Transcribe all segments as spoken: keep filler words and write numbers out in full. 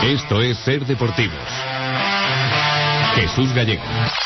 Esto es Ser Deportivos. Jesús Gallego.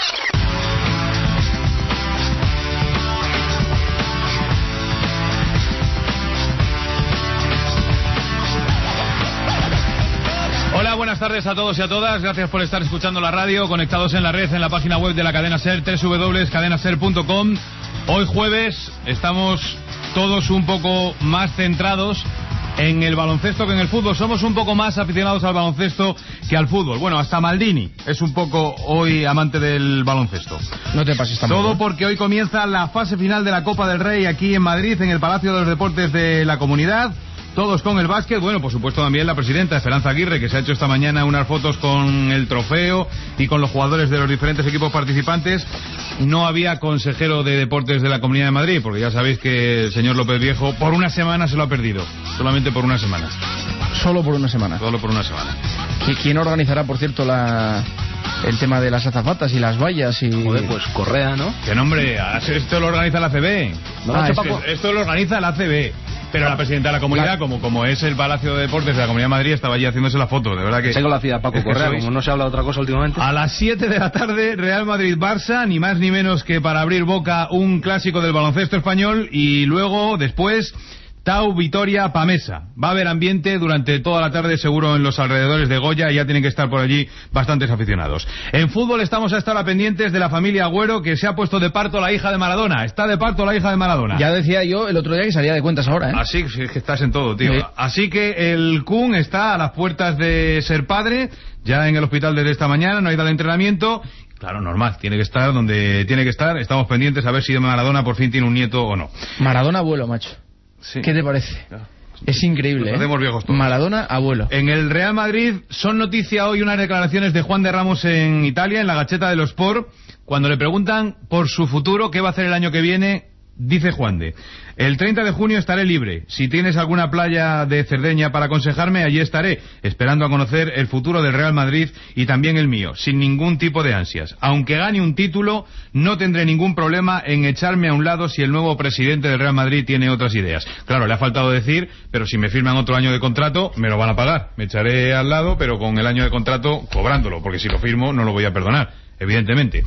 Hola, buenas tardes a todos y a todas. Gracias por estar escuchando la radio, conectados en la red, en la página web de la cadena SER, doble u doble u doble u punto cadena ser punto com. Hoy jueves estamos todos un poco más centrados en el baloncesto que en el fútbol. Somos un poco más aficionados al baloncesto que al fútbol. Bueno, hasta Maldini es un poco hoy amante del baloncesto. No te pases tampoco. Todo porque hoy comienza la fase final de la Copa del Rey aquí en Madrid, en el Palacio de los Deportes de la Comunidad. Todos con el básquet, bueno, por supuesto también la presidenta Esperanza Aguirre, que se ha hecho esta mañana unas fotos con el trofeo y con los jugadores de los diferentes equipos participantes. No había consejero de deportes de la Comunidad de Madrid, porque ya sabéis que el señor López Viejo por una semana se lo ha perdido, solamente por una semana. Solo por una semana. Solo por una semana. ¿Y quién organizará, por cierto, la el tema de las azafatas y las vallas y...? Joder, pues Correa, ¿no? Que nombre, esto lo organiza la A C B. ¿No lo ha ah, hecho es Paco? que esto lo organiza la A C B. Pero la presidenta de la comunidad, la... como como es el Palacio de Deportes de la Comunidad de Madrid, estaba allí haciéndose la foto, de verdad que... Sé que lo hacía Paco Correa, sois... como no se habla de otra cosa últimamente. A las siete de la tarde, Real Madrid-Barça, ni más ni menos que para abrir boca un clásico del baloncesto español, y luego, después... Tau Vitoria Pamesa. Va a haber ambiente durante toda la tarde, seguro, en los alrededores de Goya, y ya tienen que estar por allí bastantes aficionados. En fútbol estamos a estar a pendientes de la familia Agüero, que se ha puesto de parto la hija de Maradona. Está de parto la hija de Maradona. Ya decía yo el otro día que salía de cuentas ahora, ¿eh? Así que estás en todo, tío. Sí. Así que el Kun está a las puertas de ser padre, ya en el hospital desde esta mañana, no ha ido al entrenamiento. Claro, normal, tiene que estar donde tiene que estar. Estamos pendientes a ver si Maradona por fin tiene un nieto o no. Maradona abuelo, macho. Sí. ¿Qué te parece? Claro. Es increíble, Nos hacemos ¿eh? viejos todos. Maradona, abuelo. En el Real Madrid son noticia hoy unas declaraciones de Juan de Ramos en Italia, en la Gazzetta dello Sport. Cuando le preguntan por su futuro, qué va a hacer el año que viene, dice Juan de: el treinta de junio estaré libre. Si tienes alguna playa de Cerdeña para aconsejarme, allí estaré, esperando a conocer el futuro del Real Madrid y también el mío, sin ningún tipo de ansias. Aunque gane un título, no tendré ningún problema en echarme a un lado si el nuevo presidente del Real Madrid tiene otras ideas. Claro, le ha faltado decir, pero si me firman otro año de contrato, me lo van a pagar. Me echaré al lado, pero con el año de contrato cobrándolo, porque si lo firmo no lo voy a perdonar, evidentemente.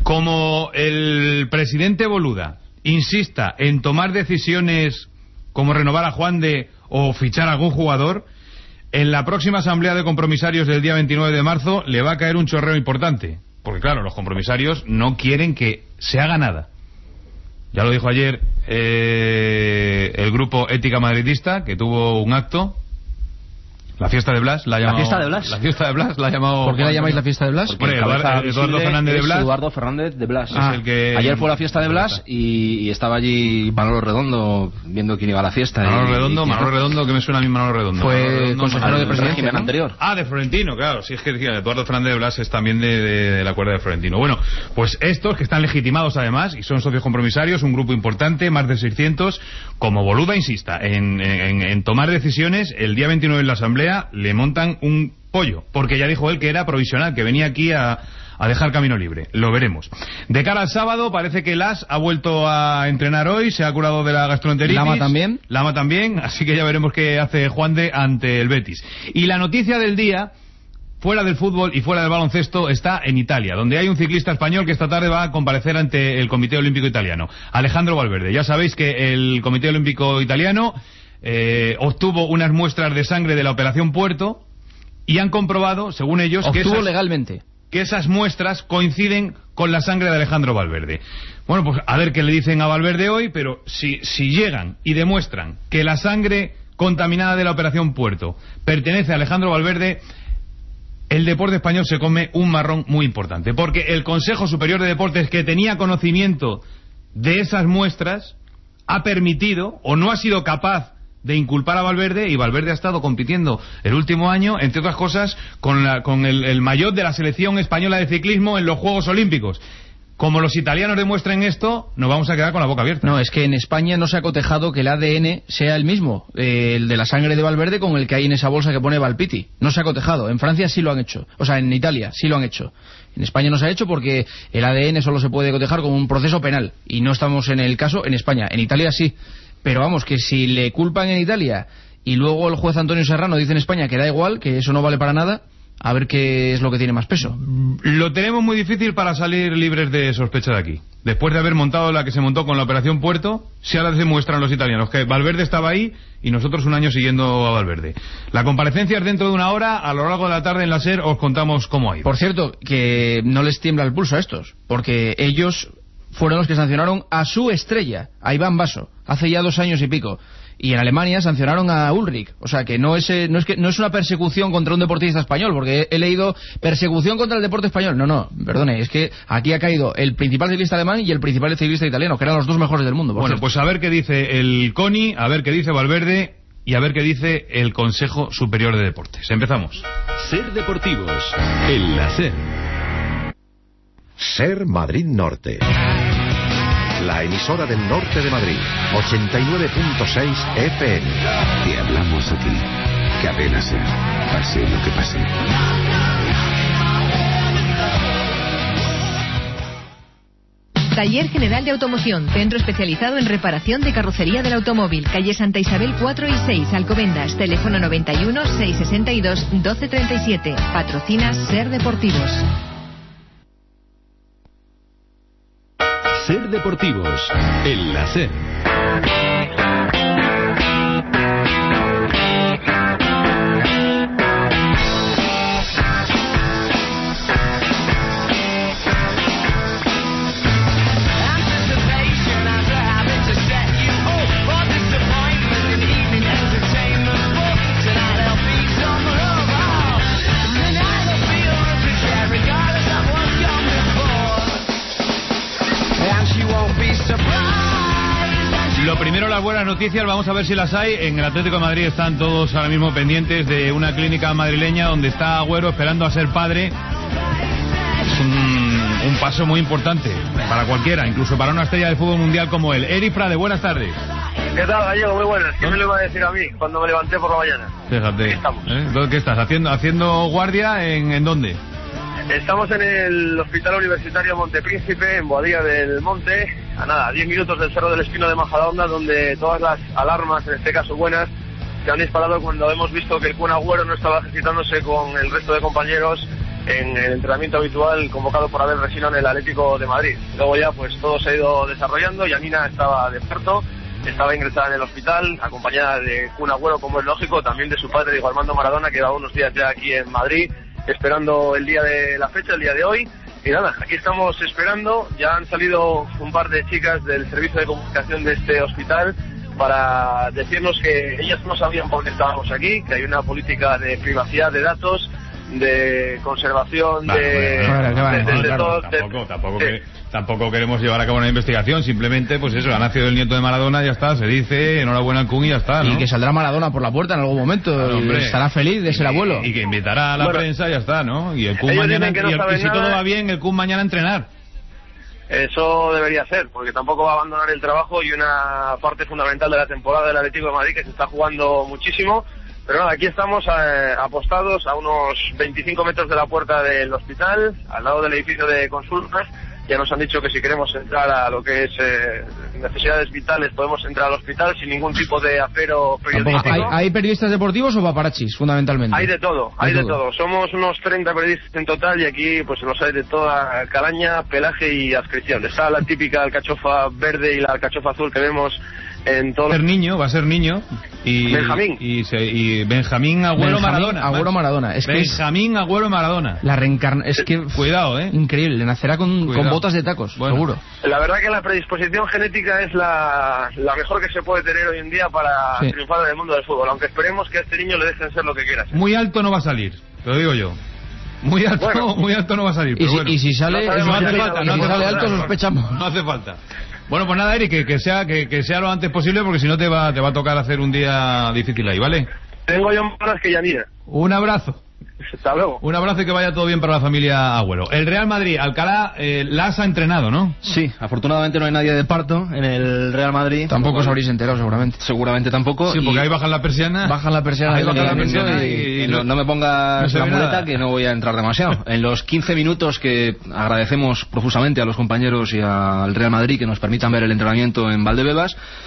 Como el presidente Boluda insista en tomar decisiones como renovar a Juan de o fichar a algún jugador, en la próxima asamblea de compromisarios del día veintinueve de marzo le va a caer un chorreo importante, porque claro, los compromisarios no quieren que se haga nada. Ya lo dijo ayer eh, el grupo Ética Madridista, que tuvo un acto. La fiesta de Blas la ha llamado... ¿La fiesta de Blas? La fiesta de Blas la ha llamado... ¿Por qué la llamáis la fiesta de Blas? Porque Eduardo, Eduardo Fernández de Blas. Eduardo Fernández de Blas. Ah, es el que... Ayer fue la fiesta de Blas y, y estaba allí Manolo Redondo viendo quién iba a la fiesta. Manolo y, Redondo, y, Manolo Redondo, que me suena a mí Manolo Redondo. Fue Manolo Redondo, consejero Manolo de presidencia, ¿no? anterior. Ah, de Florentino, claro. Sí, es que Eduardo Fernández de Blas es también de, de, de la cuerda de Florentino. Bueno, pues estos que están legitimados además y son socios compromisarios, un grupo importante, más de seiscientos, como Boluda insista en, en, en tomar decisiones, el día veintinueve en la asamblea le montan un pollo, porque ya dijo él que era provisional, que venía aquí a, a dejar camino libre. Lo veremos. De cara al sábado, parece que Las ha vuelto a entrenar hoy, se ha curado de la gastroenteritis. Lama también. Lama también, así que ya veremos qué hace Juan de ante el Betis. Y la noticia del día, fuera del fútbol y fuera del baloncesto, está en Italia, donde hay un ciclista español que esta tarde va a comparecer ante el Comité Olímpico Italiano, Alejandro Valverde. Ya sabéis que el Comité Olímpico Italiano eh, obtuvo unas muestras de sangre de la Operación Puerto y han comprobado, según ellos, obtuvo que esas, legalmente que esas muestras coinciden con la sangre de Alejandro Valverde. Bueno, pues a ver qué le dicen a Valverde hoy, pero si, si llegan y demuestran que la sangre contaminada de la Operación Puerto pertenece a Alejandro Valverde, el deporte español se come un marrón muy importante, porque el Consejo Superior de Deportes, que tenía conocimiento de esas muestras, ha permitido o no ha sido capaz de inculpar a Valverde, y Valverde ha estado compitiendo el último año, entre otras cosas, con, la, con el, el maillot de la selección española de ciclismo en los Juegos Olímpicos. Como los italianos demuestren esto, nos vamos a quedar con la boca abierta. No, es que en España no se ha cotejado que el A D N sea el mismo, eh, el de la sangre de Valverde, con el que hay en esa bolsa que pone Valpiti. No se ha cotejado. En Francia sí lo han hecho. O sea, en Italia sí lo han hecho. En España no se ha hecho porque el A D N solo se puede cotejar como un proceso penal. Y no estamos en el caso en España. En Italia sí. Pero vamos, que si le culpan en Italia y luego el juez Antonio Serrano dice en España que da igual, que eso no vale para nada. A ver qué es lo que tiene más peso. Lo tenemos muy difícil para salir libres de sospecha de aquí. Después de haber montado la que se montó con la Operación Puerto, si ahora demuestran los italianos que Valverde estaba ahí y nosotros un año siguiendo a Valverde. La comparecencia es dentro de una hora, a lo largo de la tarde en la SER os contamos cómo ha ido. Por cierto, que no les tiembla el pulso a estos, porque ellos fueron los que sancionaron a su estrella, a Iván Basso, hace ya dos años y pico. Y en Alemania sancionaron a Ulrich. O sea que no es, no es que no es una persecución contra un deportista español, porque he, he leído persecución contra el deporte español. No, no, perdone, es que aquí ha caído el principal ciclista alemán y el principal ciclista italiano, que eran los dos mejores del mundo. Bueno, cierto. Pues a ver qué dice el CONI, a ver qué dice Valverde y a ver qué dice el Consejo Superior de Deportes. Empezamos. Ser Deportivos, en la SER. SER Madrid Norte. La emisora del norte de Madrid, ochenta y nueve punto seis F M. Te hablamos aquí, Cadena SER, pase lo que pase. Taller General de Automoción, centro especializado en reparación de carrocería del automóvil, calle Santa Isabel cuatro y seis, Alcobendas, teléfono noventa y uno, seiscientos sesenta y dos, doce treinta y siete. Patrocina SER Deportivos. Ser Deportivos, en la SER. Lo primero, las buenas noticias, vamos a ver si las hay. En el Atlético de Madrid están todos ahora mismo pendientes de una clínica madrileña donde está Agüero esperando a ser padre. Es un, un paso muy importante para cualquiera, incluso para una estrella del fútbol mundial como él. Eric Frade, buenas tardes. ¿Qué tal, Gallego? Muy buenas. ¿Qué me lo iba a decir a mí cuando me levanté por la mañana? Fíjate. Aquí estamos. ¿Eh? ¿Qué estás? ¿Haciendo, haciendo guardia en, en dónde? Estamos en el Hospital Universitario Montepríncipe, en Boadilla del Monte, a nada, diez minutos del Cerro del Espino de Majadahonda, donde todas las alarmas, en este caso buenas, se han disparado cuando hemos visto que el Kun Agüero no estaba ejercitándose con el resto de compañeros en el entrenamiento habitual convocado por Abel Resino en el Atlético de Madrid. Luego ya pues todo se ha ido desarrollando. Yanina estaba de parto, estaba ingresada en el hospital, acompañada de Kun Agüero, como es lógico, también de su padre, Diego Armando Maradona, que lleva unos días ya aquí en Madrid, esperando el día de la fecha, el día de hoy. Y nada, aquí estamos esperando. Ya han salido un par de chicas del servicio de comunicación de este hospital para decirnos que ellas no sabían por qué estábamos aquí, que hay una política de privacidad de datos, de conservación, vale, de... Bueno, de, vale, de, vale, de claro, todo, tampoco, de, tampoco, de, que, tampoco queremos llevar a cabo una investigación, simplemente, pues eso, ha nacido el nieto de Maradona, ya está, se dice, enhorabuena al Kun y ya está, ¿no? Y que saldrá Maradona por la puerta en algún momento, Claro, y hombre. estará feliz de ser Y- abuelo. Y que invitará a la Bueno, prensa y ya está, ¿no? Y el Kun ellos mañana, dicen que no y, el- saben y si todo nada. va bien, el Kun mañana a entrenar. Eso debería ser, porque tampoco va a abandonar el trabajo y una parte fundamental de la temporada del Atlético de Madrid que se está jugando muchísimo. Pero nada, aquí estamos eh, apostados a unos veinticinco metros de la puerta del hospital, al lado del edificio de consultas. Ya nos han dicho que si queremos entrar a lo que es eh, necesidades vitales podemos entrar al hospital sin ningún tipo de afero periodístico. ¿Hay, ¿Hay periodistas deportivos o paparachis, fundamentalmente? Hay de todo, hay De de todo. todo. Somos unos treinta periodistas en total y aquí pues los hay de toda calaña, pelaje y adscripción. Está la típica alcachofa verde y la alcachofa azul que vemos en todos Va a ser los... niño, va a ser niño. Y, Benjamín. Y, se- y Benjamín Agüero Benjamín Maradona. Agüero Maradona. Es que es Benjamín Agüero Maradona. la reencarna... Es que... Cuidado, ¿eh? Increíble, nacerá con, Cuidado. con botas de tacos, Bueno. seguro. La verdad que la predisposición genética es la, la mejor que se puede tener hoy en día para Sí. triunfar en el mundo del fútbol, aunque esperemos que a este niño le dejen ser lo que quiera ser. Muy alto no va a salir, te lo digo yo. Muy alto, Bueno. muy alto no va a salir. Y pero si, bueno. y si sale... No es sabemos no más- hace si falta, sale no si hace sale falta. alto sospechamos. No hace falta. Bueno, pues nada, Eric, que, que sea que, que sea lo antes posible porque si no te va te va a tocar hacer un día difícil ahí, ¿vale? Tengo yo más que Yanina. Un abrazo. Hasta luego. Un abrazo y que vaya todo bien para la familia Agüero. El Real Madrid, Alcalá, eh, las ha entrenado, ¿no? Sí, afortunadamente no hay nadie de parto en el Real Madrid. Tampoco os habréis enterado, seguramente. Seguramente tampoco. Sí, porque y- ahí bajan la persiana. Bajan la persiana Ahí del bajan la entrenamiento persiana y- y, Eh, no, no me pongas no se la ve muleta nada. que no voy a entrar demasiado. En los quince minutos que agradecemos profusamente a los compañeros y al Real Madrid que nos permitan ver el entrenamiento en Valdebebas,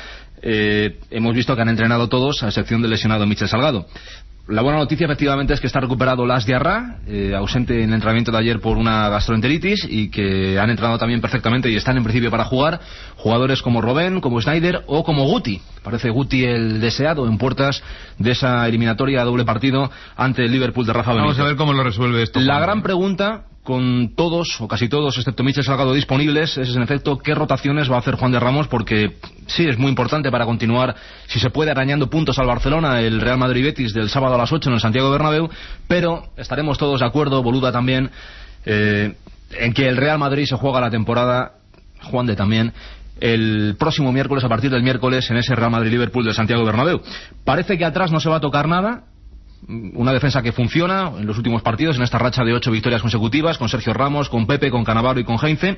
eh, hemos visto que han entrenado todos, a excepción del lesionado Michel Salgado. La buena noticia efectivamente es que está recuperado Las Diarra, eh, ausente en el entrenamiento de ayer por una gastroenteritis, y que han entrenado también perfectamente y están en principio para jugar jugadores como Robben, como Sneijder o como Guti. Parece Guti el deseado en puertas de esa eliminatoria a doble partido ante el Liverpool de Rafa Benítez. Vamos a ver cómo lo resuelve esto. La gran pregunta, con todos o casi todos excepto Michel Salgado disponibles, es en efecto qué rotaciones va a hacer Juan de Ramos, porque sí, es muy importante para continuar, si se puede, arañando puntos al Barcelona, el Real Madrid-Betis del sábado a las ocho en el Santiago Bernabéu, pero estaremos todos de acuerdo, Boluda también, eh, en que el Real Madrid se juega la temporada, Juan de también, el próximo miércoles, a partir del miércoles, en ese Real Madrid-Liverpool del Santiago Bernabéu. Parece que atrás no se va a tocar nada. Una defensa que funciona en los últimos partidos, en esta racha de ocho victorias consecutivas, con Sergio Ramos, con Pepe, con Cannavaro y con Heinze.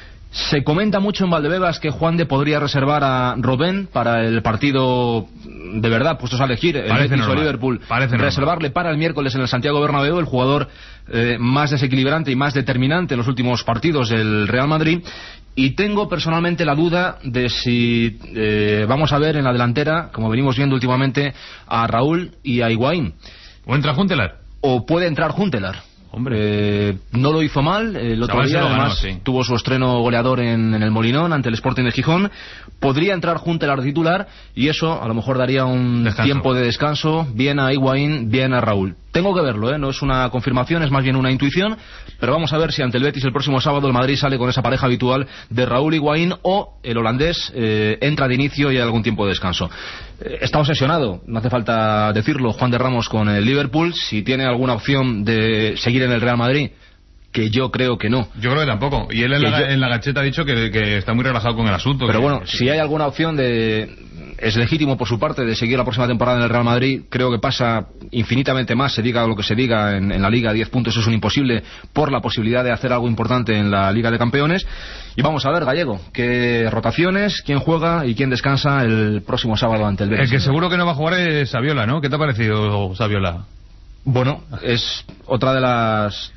Se comenta mucho en Valdebebas que Juan de podría reservar a Robben para el partido de verdad, puestos a elegir, el Betis o Liverpool, reservarle para el miércoles en el Santiago Bernabéu, el jugador eh, más desequilibrante y más determinante en los últimos partidos del Real Madrid. Y tengo personalmente la duda de si eh, vamos a ver en la delantera, como venimos viendo últimamente, a Raúl y a Higuaín. ¿O entra Huntelaar? O puede entrar Huntelaar. Hombre, eh, no lo hizo mal el otro día, además ganó, sí. Tuvo su estreno goleador en, en el Molinón ante el Sporting de Gijón. Podría entrar Huntelaar titular y eso a lo mejor daría un descanso. Tiempo de descanso bien a Higuaín, bien a Raúl. Tengo que verlo, ¿eh? No es una confirmación, es más bien una intuición, pero vamos a ver si ante el Betis el próximo sábado el Madrid sale con esa pareja habitual de Raúl y Higuaín, o el holandés eh, entra de inicio y hay algún tiempo de descanso. Eh, está obsesionado, no hace falta decirlo, Juan de Ramos con el Liverpool. Si tiene alguna opción de seguir en el Real Madrid, que yo creo que no. Yo creo que tampoco. Y él en, la, yo... en la gacheta ha dicho que, que está muy relajado con el asunto. Pero que... bueno, si hay alguna opción de... Es legítimo por su parte de seguir la próxima temporada en el Real Madrid. Creo que pasa infinitamente más, se diga lo que se diga en, en la Liga. diez puntos es un imposible por la posibilidad de hacer algo importante en la Liga de Campeones. Y vamos a ver, Gallego, qué rotaciones, quién juega y quién descansa el próximo sábado ante el Betis. El que seguro que no va a jugar es Saviola, ¿no? ¿Qué te ha parecido Saviola? Bueno, es otra de las...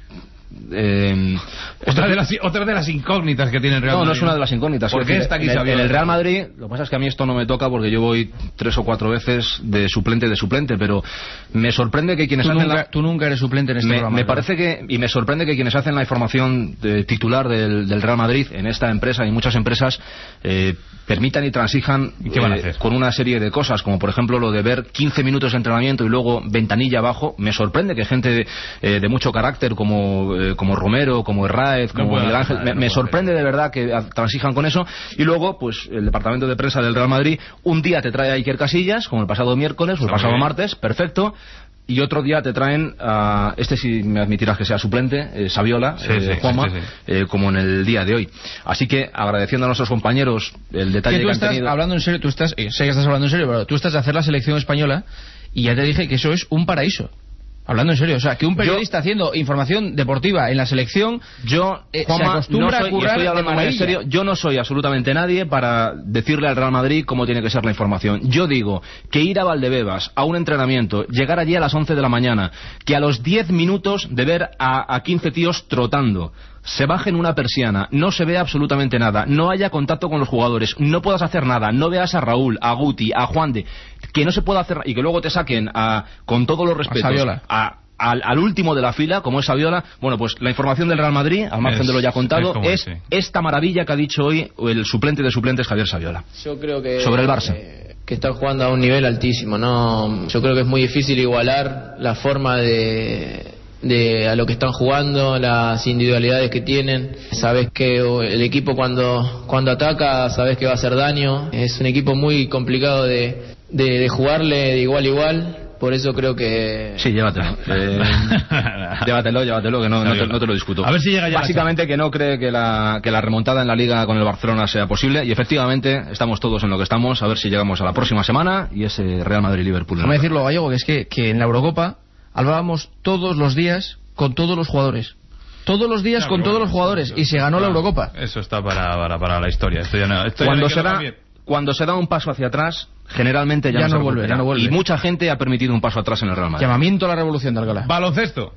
Eh, otra, de las, otra de las incógnitas que tiene el Real Madrid. No, no es una de las incógnitas. ¿Por qué está aquí en, Saviola? En el Real Madrid, lo que pasa es que a mí esto no me toca porque yo voy tres o cuatro veces de suplente de suplente, pero me sorprende que quienes tú hacen nunca, la... Tú nunca eres suplente en este me, programa. Me parece que, y me sorprende que quienes hacen la información de titular del, del Real Madrid en esta empresa y muchas empresas eh, permitan y transijan ¿Y qué van a eh, hacer? con una serie de cosas, como por ejemplo lo de ver quince minutos de entrenamiento y luego ventanilla abajo. Me sorprende que gente de, eh, de mucho carácter como, eh, como Romero, como Herráez, como no Miguel Ángel, hacer, me, no me sorprende hacer. de verdad que transijan con eso. Y luego, pues el departamento de prensa del Real Madrid un día te trae a Iker Casillas, como el pasado miércoles o el pasado martes, perfecto. Y otro día te traen a... Este sí me admitirás que sea suplente, eh, Saviola, sí, eh, sí, Juanma, sí, sí, sí. Eh, como en el día de hoy. Así que agradeciendo a nuestros compañeros el detalle que, tú que estás han tenido... hablando en serio, tú estás, eh, sé que estás hablando en serio, pero tú estás de hacer la selección española y ya te dije que eso es un paraíso. Hablando en serio, o sea, que un periodista yo, haciendo información deportiva en la selección, yo, eh, Juanma, se acostumbra no soy, a currar estoy hablando de muy en maravilla. serio, yo no soy absolutamente nadie para decirle al Real Madrid cómo tiene que ser la información. Yo digo que ir a Valdebebas a un entrenamiento, llegar allí a las once de la mañana, que a los diez minutos de ver a, a quince tíos trotando, se bajen una persiana, no se vea absolutamente nada, no haya contacto con los jugadores, no puedas hacer nada, no veas a Raúl, a Guti, a Juan de, que no se pueda hacer, y que luego te saquen a, con todos los respetos, a Al, al último de la fila, como es Saviola. Bueno, pues la información del Real Madrid, al margen es, de lo ya contado, es, es esta maravilla que ha dicho hoy el suplente de suplentes, Javier Saviola. Yo creo que sobre el Barça. Eh, que están jugando a un nivel altísimo, ¿no? Yo creo que es muy difícil igualar la forma de, de a lo que están jugando, las individualidades que tienen. Sabes que el equipo cuando, cuando ataca, sabes que va a hacer daño. Es un equipo muy complicado de, de, de jugarle de igual a igual. Por eso creo que... Sí, llévatelo. Eh, llévatelo, llévatelo, que no, no, te, no te lo discuto. A ver si llega ya. Básicamente que no cree que la, que la remontada en la Liga con el Barcelona sea posible. Y efectivamente, estamos todos en lo que estamos. A ver si llegamos a la próxima semana y ese Real Madrid-Liverpool. Déjame decirlo, Gallego, que es que, que en la Eurocopa hablábamos todos los días con todos los jugadores. Todos los días no, con todos bueno, los jugadores. Y se ganó no, la Eurocopa. Eso está para, para, para la historia. Esto ya no, esto Cuando ya se da... Cuando se da un paso hacia atrás, generalmente ya, ya, no, no vuelve, ya no vuelve. Y mucha gente ha permitido un paso atrás en el Real Madrid. Llamamiento a la revolución de Alcalá. Baloncesto.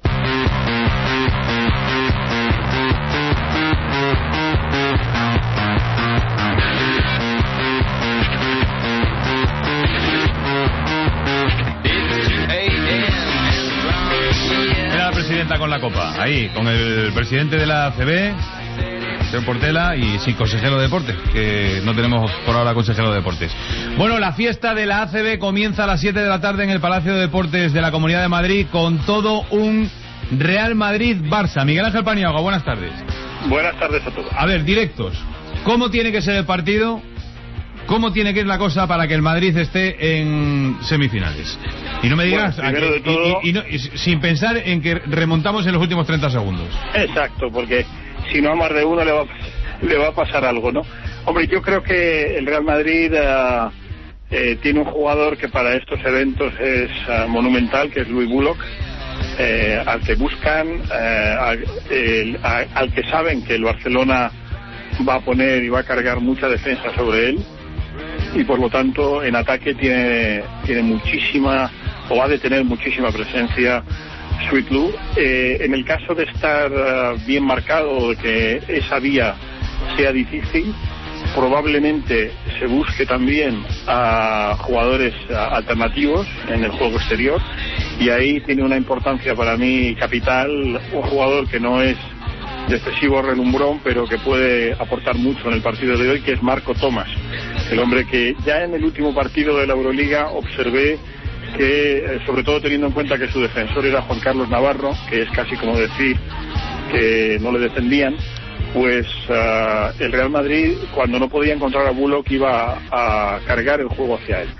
sienta con la copa? Ahí, con el presidente de la A C B, señor Portela, y sin consejero de deportes, que no tenemos por ahora consejero de deportes. Bueno, la fiesta de la A C B comienza a las siete de la tarde en el Palacio de Deportes de la Comunidad de Madrid con todo un Real Madrid-Barça. Miguel Ángel Paniagua, buenas tardes. Buenas tardes a todos. A ver, directos. ¿Cómo tiene que ser el partido? ¿Cómo tiene que ir la cosa para que el Madrid esté en semifinales? Y no me digas, bueno, aquí, de todo... y, y, y, no, y sin pensar en que remontamos en los últimos treinta segundos. Exacto, porque si no a más de uno le va, le va a pasar algo, ¿no? Hombre, yo creo que el Real Madrid uh, eh, tiene un jugador que para estos eventos es uh, monumental, que es Louis Bullock, eh, al que buscan, eh, al, el, a, al que saben que el Barcelona va a poner y va a cargar mucha defensa sobre él, y por lo tanto en ataque tiene tiene muchísima, o ha de tener muchísima presencia Sweet Lou. Eh, en el caso de estar uh, bien marcado, de que esa vía sea difícil, probablemente se busque también a jugadores uh, alternativos en el juego exterior, y ahí tiene una importancia para mí capital un jugador que no es de excesivo relumbrón, pero que puede aportar mucho en el partido de hoy, que es Marco Tomás, el hombre que ya en el último partido de la Euroliga observé que, sobre todo teniendo en cuenta que su defensor era Juan Carlos Navarro, que es casi como decir que no le defendían, pues uh, el Real Madrid, cuando no podía encontrar a Bullock, iba a, a cargar el juego hacia él.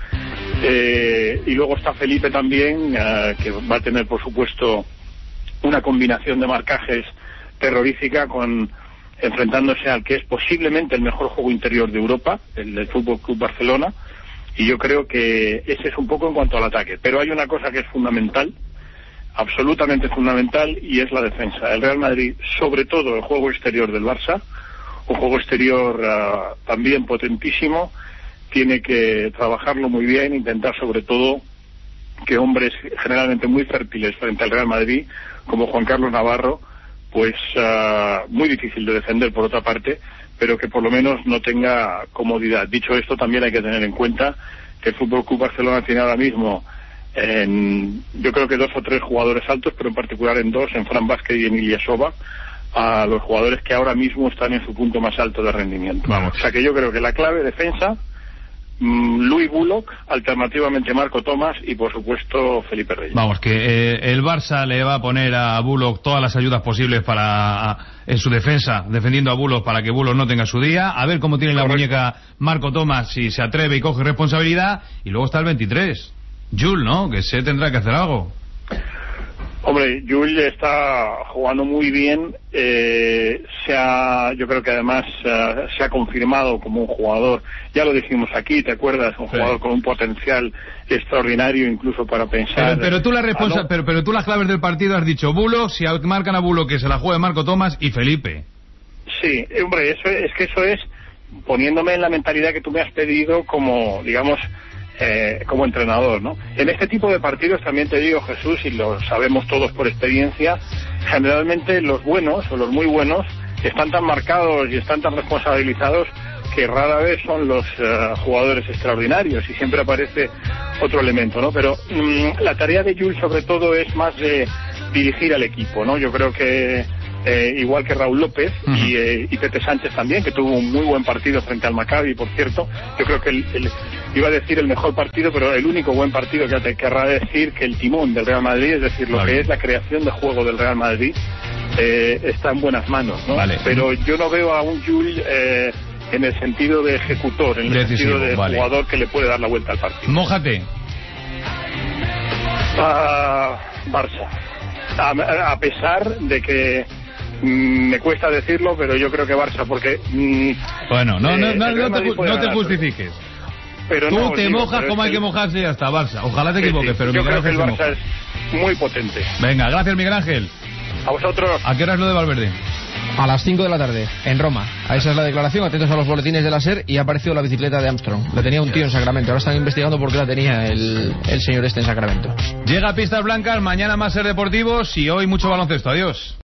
Eh, y luego está Felipe también, uh, que va a tener por supuesto una combinación de marcajes terrorífica, con enfrentándose al que es posiblemente el mejor juego interior de Europa, el del Fútbol Club Barcelona, y yo creo que ese es un poco en cuanto al ataque. Pero hay una cosa que es fundamental, absolutamente fundamental, y es la defensa. El Real Madrid, sobre todo el juego exterior del Barça, un juego exterior uh, también potentísimo, tiene que trabajarlo muy bien, intentar sobre todo que hombres generalmente muy fértiles frente al Real Madrid, como Juan Carlos Navarro, pues uh, muy difícil de defender por otra parte, pero que por lo menos no tenga comodidad. Dicho esto, también hay que tener en cuenta que el Fútbol Club Barcelona tiene ahora mismo en, yo creo que dos o tres jugadores altos, pero en particular en dos, en Fran Vázquez y en Ilyasova, a los jugadores que ahora mismo están en su punto más alto de rendimiento. Vamos. O sea que yo creo que la clave, defensa, Louis Bullock, alternativamente Marco Tomás y por supuesto Felipe Reyes. Vamos, que eh, el Barça le va a poner a Bullock todas las ayudas posibles para a, en su defensa, defendiendo a Bullock para que Bullock no tenga su día, a ver cómo tiene la Correcto. muñeca Marco Tomás, si se atreve y coge responsabilidad, y luego está el veintitrés, Jules, ¿no? Que se tendrá que hacer algo. Hombre, Jules está jugando muy bien, eh, se ha, yo creo que además uh, se ha confirmado como un jugador, ya lo dijimos aquí, ¿te acuerdas? Un sí. jugador con un potencial extraordinario incluso para pensar... Pero, pero tú la responsa, ah, no. pero, pero tú las claves del partido has dicho Bullock, si marcan a Bullock que se la juegue Marco Tomás y Felipe. Sí, hombre, eso es que eso es poniéndome en la mentalidad que tú me has pedido como, digamos... Eh, como entrenador, ¿no? En este tipo de partidos también te digo, Jesús, y lo sabemos todos por experiencia, generalmente los buenos o los muy buenos están tan marcados y están tan responsabilizados que rara vez son los uh, jugadores extraordinarios y siempre aparece otro elemento, ¿no? Pero mmm, la tarea de Jules sobre todo es más de dirigir al equipo, ¿no? Yo creo que Eh, igual que Raúl López uh-huh. y, eh, y Pepe Sánchez también, que tuvo un muy buen partido frente al Maccabi, por cierto. Yo creo que el, el, iba a decir el mejor partido, pero el único buen partido que te querrá decir que el timón del Real Madrid, es decir, lo vale. que es la creación de juego del Real Madrid, eh, está en buenas manos, ¿no? Vale. Pero yo no veo a un Jules eh, en el sentido de ejecutor, en el Decisivo, sentido de vale. jugador que le puede dar la vuelta al partido. Mójate. Uh, Barça. A, a pesar de que me cuesta decirlo, pero yo creo que Barça, porque... Mmm, bueno, no, no, no, no, te, no te justifiques. Pero Tú no, te digo, mojas como hay que mojarse y hasta Barça. Ojalá te sí, equivoques, sí. pero yo Miguel creo que el Ángel Barça es muy potente. Venga, gracias Miguel Ángel. A vosotros. ¿A qué hora es lo de Valverde? A las cinco de la tarde, en Roma. A esa es la declaración, atentos a los boletines de la SER, y ha aparecido la bicicleta de Armstrong. La tenía un tío en Sacramento, ahora están investigando por qué la tenía el, el señor este en Sacramento. Llega a Pistas Blancas, mañana más SER Deportivos y hoy mucho baloncesto. Adiós.